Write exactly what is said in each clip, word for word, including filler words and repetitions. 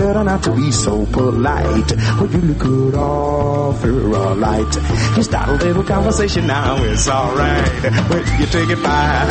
better not to be so polite. When you could offer a light, you start a little conversation now, it's alright. When you take it by.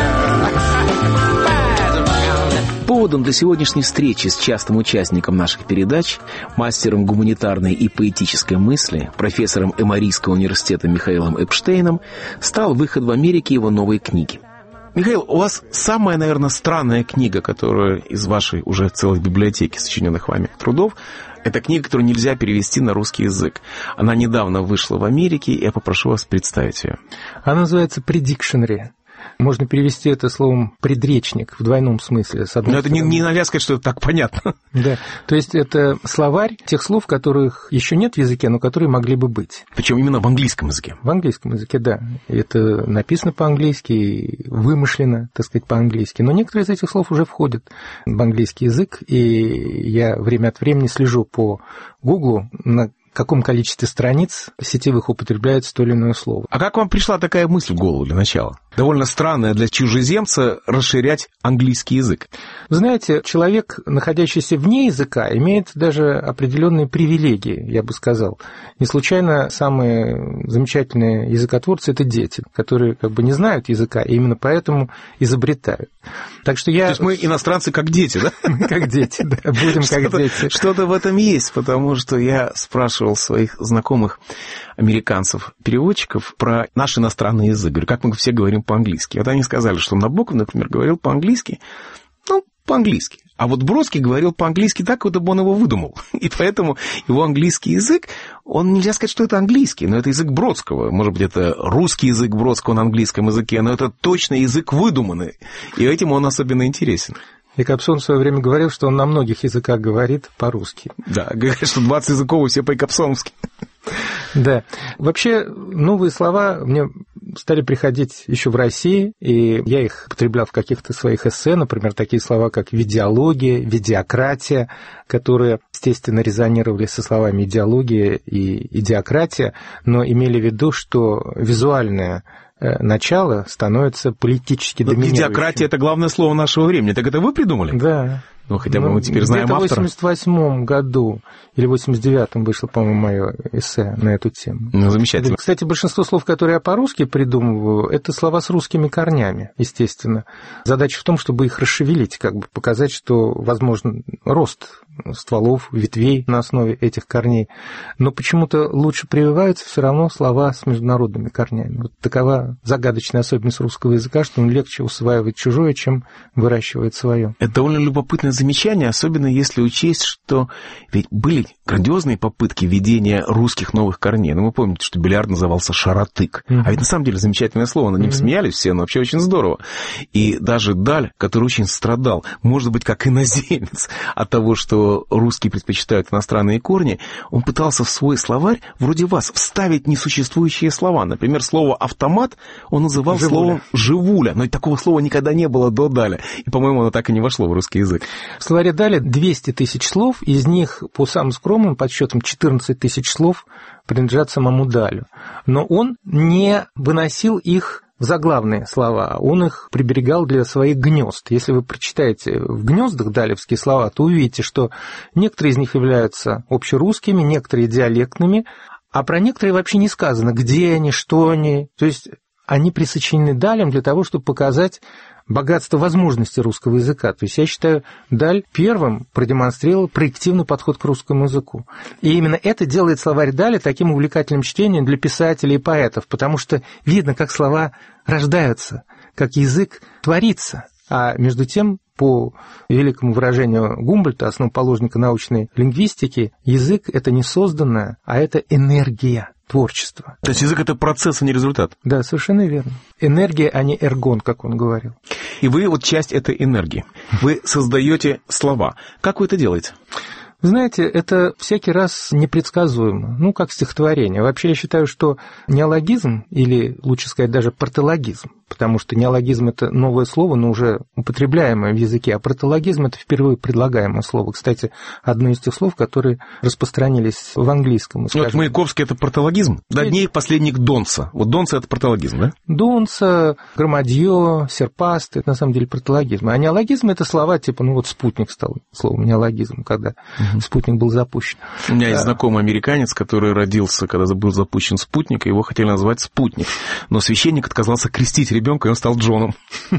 Поводом для сегодняшней встречи с частым участником наших передач, мастером гуманитарной и поэтической мысли, профессором Эморийского университета Михаилом Эпштейном, стал выход в Америке его новой книги. Михаил, у вас самая, наверное, странная книга, которая из вашей уже целой библиотеки сочиненных вами трудов, это книга, которую нельзя перевести на русский язык. Она недавно вышла в Америке, и я попрошу вас представить ее. Она называется «Предикшнери». Можно перевести это словом «предречник» в двойном смысле. С одной Но это стороны. не, не нельзя сказать, что это так понятно. Да, то есть это словарь тех слов, которых еще нет в языке, но которые могли бы быть. Причем именно в английском языке. В английском языке, да. Это написано по-английски, вымышленно, так сказать, по-английски. Но некоторые из этих слов уже входят в английский язык, и я время от времени слежу по Гуглу, на в каком количестве страниц сетевых употребляется то или иное слово. А как вам пришла такая мысль в голову для начала? Довольно странная для чужеземца расширять английский язык. Вы знаете, человек, находящийся вне языка, имеет даже определенные привилегии, я бы сказал. Не случайно самые замечательные языкотворцы – это дети, которые как бы не знают языка, и именно поэтому изобретают. Так что я... То есть мы иностранцы как дети, да? Мы как дети, да, будем как дети. Что-то в этом есть, потому что я спрашивал своих знакомых американцев-переводчиков про наш иностранный язык. Говорю, как мы все говорим по-английски. Вот они сказали, что Набоков, например, говорил по-английски, ну, по-английски. А вот Бродский говорил по-английски так, как будто он его выдумал. И поэтому его английский язык, он нельзя сказать, что это английский, но это язык Бродского. Может быть, это русский язык Бродского на английском языке, но это точно язык выдуманный. И этим он особенно интересен. И Кобзон в свое время говорил, что он на многих языках говорит по-русски. Да, говорят, что двадцать языков у все по-кобзоновски. Да. Вообще, новые слова мне стали приходить еще в России, и я их употреблял в каких-то своих эссе, например, такие слова, как видеология, видеократия, которые, естественно, резонировали со словами идеология и идиократия, но имели в виду, что визуальное начало становится политически но доминирующим. Идиократия – это главное слово нашего времени. Так это вы придумали? Да. Ну, хотя бы ну, мы теперь знаем автора. Где-то в восемьдесят восьмом году или в восемьдесят девятом вышло, по-моему, мое эссе на эту тему. Ну, замечательно. Кстати, большинство слов, которые я по-русски придумываю, это слова с русскими корнями, естественно. Задача в том, чтобы их расшевелить, как бы показать, что возможен рост стволов, ветвей на основе этих корней. Но почему-то лучше прививаются все равно слова с международными корнями. Вот такова загадочная особенность русского языка, что он легче усваивает чужое, чем выращивает свое. Это довольно любопытное замечание, особенно если учесть, что ведь были грандиозные попытки введения русских новых корней. Ну, вы помните, что бильярд назывался шаротык. Mm-hmm. А ведь на самом деле замечательное слово, над ним mm-hmm. смеялись все, но вообще очень здорово. И даже Даль, который очень страдал, может быть, как иноземец от того, что русские предпочитают иностранные корни, он пытался в свой словарь, вроде вас, вставить несуществующие слова. Например, слово «автомат» он называл «живуля». словом «живуля», но такого слова никогда не было до Даля. И, по-моему, оно так и не вошло в русский язык. В словаре Даля двести тысяч слов, из них, по самым скромным подсчетам, четырнадцать тысяч слов принадлежат самому Далю. Но он не выносил их в заглавные слова, он их приберегал для своих гнезд. Если вы прочитаете в гнездах далевские слова, то увидите, что некоторые из них являются общерусскими, некоторые диалектными, а про некоторые вообще не сказано, где они, что они. То есть они присочинены Далем для того, чтобы показать богатство возможностей русского языка. То есть я считаю, Даль первым продемонстрировал проективный подход к русскому языку. И именно это делает словарь Даля таким увлекательным чтением для писателей и поэтов, потому что видно, как слова рождаются, как язык творится. А между тем, по великому выражению Гумбольдта, основоположника научной лингвистики, язык – это не созданное, а это энергия. Творчество. То есть язык – это процесс, а не результат? Да, совершенно верно. Энергия, а не эргон, как он говорил. И вы вот часть этой энергии. Вы создаете слова. Как вы это делаете? Вы знаете, это всякий раз непредсказуемо, ну, как стихотворение. Вообще, я считаю, что неологизм, или, лучше сказать, даже партологизм, потому что неологизм – это новое слово, но уже употребляемое в языке, а протологизм – это впервые предлагаемое слово. Кстати, одно из тех слов, которые распространились в английском. Вот Маяковский – это протологизм? До дней последних Донца. Вот Донца – это протологизм, да? Донца, Громадье, Серпаст – это на самом деле протологизм. А неологизм – это слова типа, ну вот спутник стал словом неологизм, когда угу. спутник был запущен. У меня есть знакомый американец, который родился, когда был запущен спутник, и его хотели назвать спутник. Но священник отказался крестить ребенка, и он стал Джоном.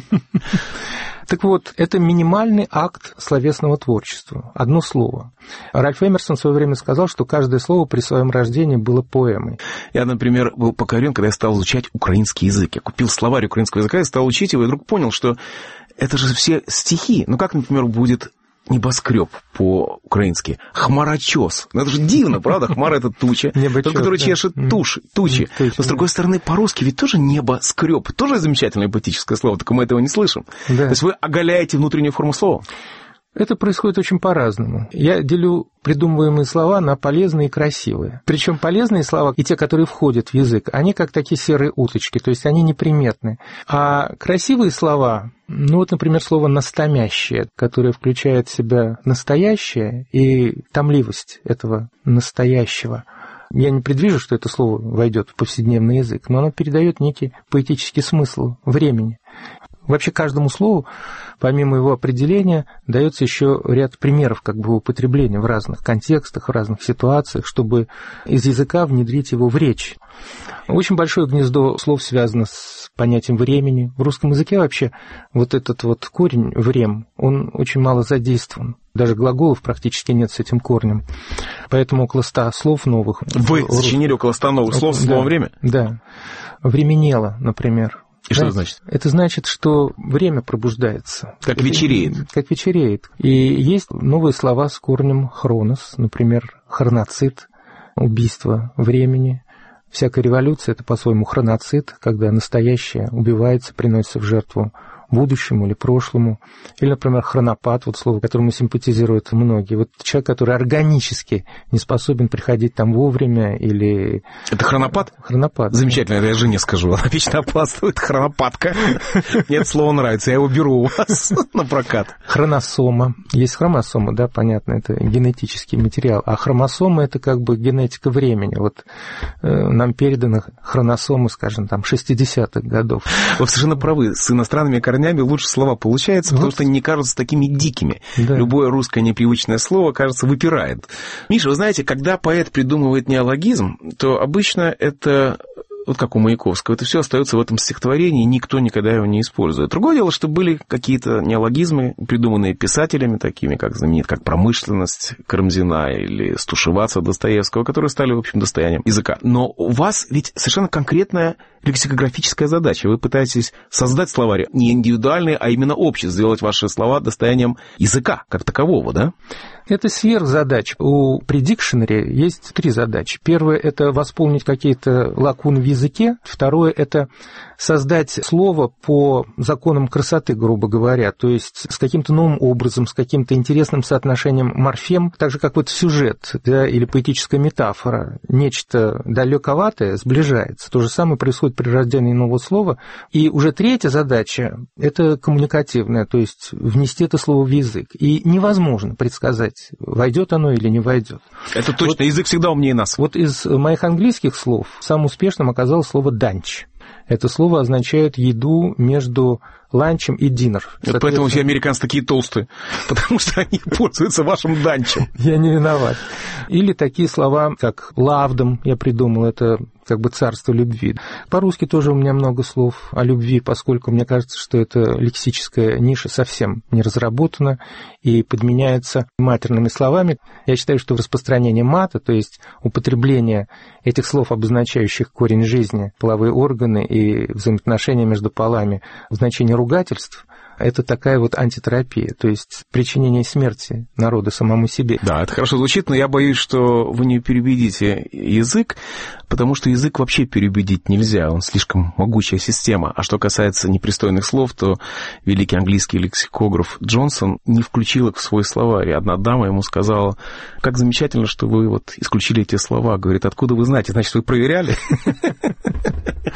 Так вот, это минимальный акт словесного творчества. Одно слово. Ральф Эмерсон в свое время сказал, что каждое слово при своем рождении было поэмой. Я, например, был покорен, когда я стал изучать украинский язык. Я купил словарь украинского языка и стал учить его, и вдруг понял, что это же все стихи. Ну, как, например, будет небоскреб по-украински? Хмарочес. Ну, это же дивно, правда? Хмара — это туча. Тот, который чешет туши, тучи. Но, с другой стороны, по-русски ведь тоже небоскреб. Тоже замечательное поэтическое слово, только мы этого не слышим. Да. То есть вы оголяете внутреннюю форму слова. Это происходит очень по-разному. Я делю придумываемые слова на полезные и красивые. Причем полезные слова и те, которые входят в язык, они как такие серые уточки, то есть они неприметны. А красивые слова, ну вот, например, слово «настомящее», которое включает в себя настоящее и томливость этого настоящего. Я не предвижу, что это слово войдет в повседневный язык, но оно передает некий поэтический смысл времени. Вообще каждому слову, помимо его определения, дается еще ряд примеров как бы употребления в разных контекстах, в разных ситуациях, чтобы из языка внедрить его в речь. Очень большое гнездо слов связано с понятием времени. В русском языке вообще вот этот вот корень «врем», он очень мало задействован. Даже глаголов практически нет с этим корнем. Поэтому около ста слов новых... Вы сочинили около ста новых слов с словом «время»? Да. «Временело», например. И что это значит? Это значит, что время пробуждается. Как вечереет. Как вечереет. И есть новые слова с корнем «хронос», например, «хроноцид», «убийство времени». Всякая революция – это по-своему хроноцид, когда настоящее убивается, приносится в жертву будущему или прошлому. Или, например, хронопат, вот слово, которому симпатизируют многие. Вот человек, который органически не способен приходить там вовремя или... Это хронопат? Хронопат. Замечательно, это я жене скажу. Она вечно опаздывает, хронопатка. Мне это слово нравится, я его беру у вас на прокат. Хромосома. Есть хромосома, да, понятно, это генетический материал. А хромосома – это как бы генетика времени. Вот э, нам переданы хромосомы, скажем, там, шестидесятых годов. Вы совершенно правы. С иностранными корнями лучше слова получаются, вот. Потому что они не кажутся такими дикими. Да. Любое русское непривычное слово, кажется, выпирает. Миша, вы знаете, когда поэт придумывает неологизм, то обычно это... Вот как у Маяковского, это все остается в этом стихотворении, никто никогда его не использует. Другое дело, что были какие-то неологизмы, придуманные писателями, такими как знаменит, как «Промышленность» Карамзина или «Стушеваться» Достоевского, которые стали, в общем, достоянием языка. Но у вас ведь совершенно конкретная лексикографическая задача. Вы пытаетесь создать словарь не индивидуальный, а именно общий, сделать ваши слова достоянием языка как такового, да? Это сверхзадача. У предикшенери есть три задачи. Первое – это восполнить какие-то лакуны в языке. Второе – это создать слово по законам красоты, грубо говоря, то есть с каким-то новым образом, с каким-то интересным соотношением морфем, так же, как вот сюжет, да, или поэтическая метафора. Нечто далековатое сближается. То же самое происходит при рождении нового слова. И уже третья задача – это коммуникативная, то есть внести это слово в язык. И невозможно предсказать, войдет оно или не войдет. Это точно, вот, язык всегда умнее нас. Вот из моих английских слов самым успешным оказалось слово «данч». Это слово означает еду между ланчем и динер. Вот поэтому все американцы такие толстые, потому что они пользуются вашим данчем. Я не виноват. Или такие слова, как «лавдом» я придумал, это как бы царство любви. По-русски тоже у меня много слов о любви, поскольку мне кажется, что эта лексическая ниша совсем не разработана и подменяется матерными словами. Я считаю, что распространение мата, то есть употребление этих слов, обозначающих корень жизни, половые органы и взаимоотношения между полами в значении ругательств, это такая вот антитерапия, то есть причинение смерти народу самому себе. Да, это хорошо звучит, но я боюсь, что вы не переубедите язык, потому что язык вообще переубедить нельзя, он слишком могучая система. А что касается непристойных слов, то великий английский лексикограф Джонсон не включил их в свой словарь. Одна дама ему сказала: как замечательно, что вы вот исключили эти слова. Говорит: откуда вы знаете? Значит, вы проверяли?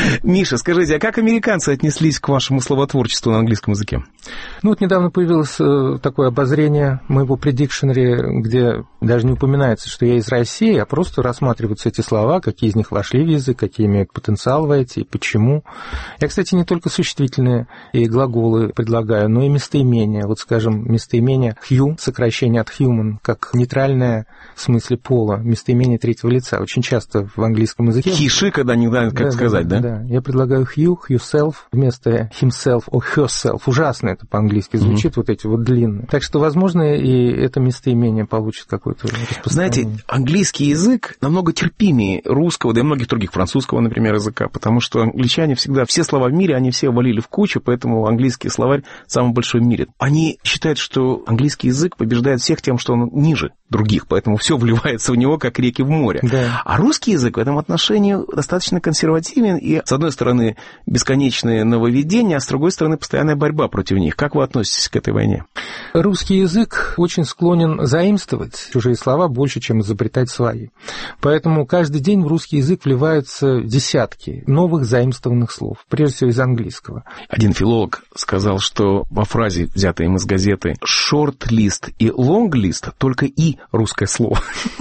Миша, скажите, а как американцы отнеслись к вашему словотворчеству на английском языке? Ну вот недавно появилось такое обозрение моего предикшенери, где даже не упоминается, что я из России, а просто рассматриваются эти слова, какие из них вошли в язык, какие имеют потенциал войти, почему. Я, кстати, не только существительные и глаголы предлагаю, но и местоимения. Вот, скажем, местоимение «hue», сокращение от human, как нейтральное в смысле пола, местоимение третьего лица. Очень часто в английском языке... Хиши, когда не знают, как да, сказать, да? Да, да. Я предлагаю hue, hewself вместо himself or herself. Ужасно это по-английски звучит, mm-hmm. вот эти вот длинные. Так что, возможно, и это местоимение получит какое-то распространение. Знаете, английский язык намного терпимее русского, да и многих других, французского, например, языка, потому что англичане всегда, все слова в мире, они все валили в кучу, поэтому английский словарь самый большой в мире. Они считают, что английский язык побеждает всех тем, что он ниже других, поэтому все вливается в него, как реки в море. Да. А русский язык в этом отношении достаточно консервативен, и, с одной стороны, бесконечные нововведения, а с другой стороны, постоянная борьба против них. Как вы относитесь к этой войне? Русский язык очень склонен заимствовать чужие слова больше, чем изобретать свои. Поэтому каждый день в русский язык вливаются десятки новых заимствованных слов, прежде всего из английского. Один филолог сказал, что во фразе, взятой им из газеты, «шорт-лист» и «лонг-лист» только «и» русское слово.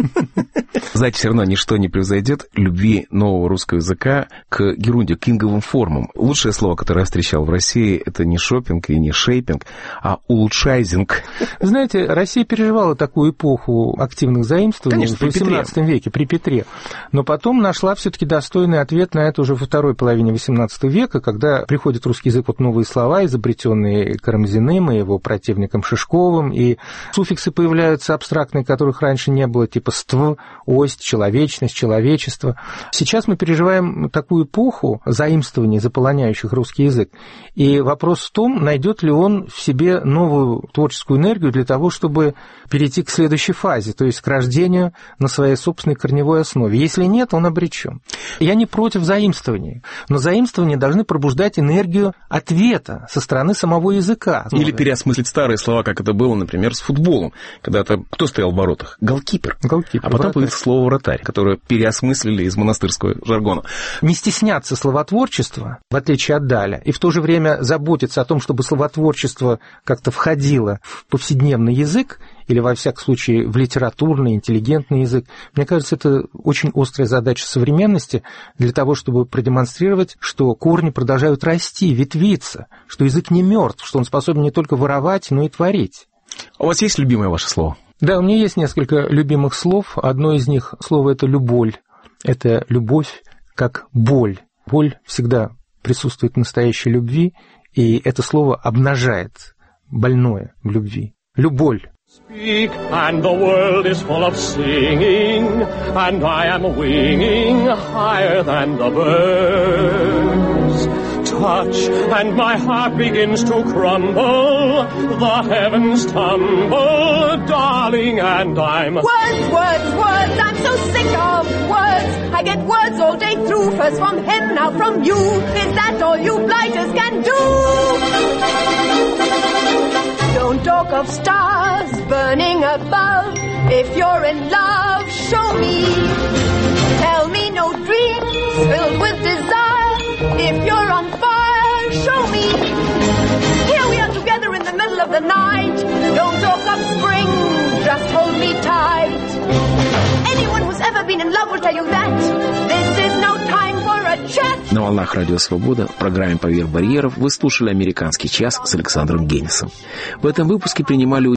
Знаете, все равно ничто не превзойдет любви нового русского языка к герундию, к инговым формам. Лучшее слово, которое я встречал в России, это не шопинг и не шейпинг, а улучшайзинг. Знаете, Россия переживала такую эпоху активных заимствований в восемнадцатом веке, при Петре, но потом нашла все-таки достойный ответ на это уже во второй половине восемнадцатого века, когда приходит русский язык вот новые слова, изобретенные Карамзиным и его противником Шишковым, и суффиксы появляются абстрактные, которых раньше не было, типа «ств», «ость», «человечность», «человечество». Сейчас мы переживаем такую эпоху заимствований, заполоняющих русский язык, и вопрос в том, найдет ли он в себе новую творческую энергию для того, чтобы перейти к следующей фазе, то есть к рождению на своей собственной корневой основе. Если нет, он обречен. Я не против заимствований, но заимствования должны пробуждать энергию ответа со стороны самого языка. Или переосмыслить старые слова, как это было, например, с футболом. Когда-то кто стоял в воротах? Голкипер. Голкипер. А потом появилось слово «вратарь», которое переосмыслили из монастырского жаргона. Не стесняться словотворчества, в отличие от Даля, и в то же время заботиться о том, чтобы словотворчество как-то входило в повседневный язык, или, во всяком случае, в литературный, интеллигентный язык. Мне кажется, это очень острая задача современности для того, чтобы продемонстрировать, что корни продолжают расти, ветвиться, что язык не мертв, что он способен не только воровать, но и творить. А у вас есть любимое ваше слово? Да, у меня есть несколько любимых слов. Одно из них слово – это «любовь». Это любовь как боль. Боль всегда присутствует в настоящей любви, и это слово обнажает больное в любви. Любовь. Speak, and the world is full of singing, and I am winging higher than the birds. Touch, and my heart begins to crumble, the heavens tumble, darling, and I'm... Words, words, words, I'm so sick of words. I get words all day through, first from him, now from you. Is that all you blighters can do? Don't talk of stars burning above. If you're in love, show me. Tell me no dreams filled with desire. If you're on fire, show me. Here we are together in the middle of the night. Don't talk of spring, just hold me tight. Anyone who's ever been in love will tell you that this is no time for a chat. На волнах Радио Свобода в программе «Поверх барьеров» вы слушали «Американский час» с Александром Генисом. В этом выпуске принимали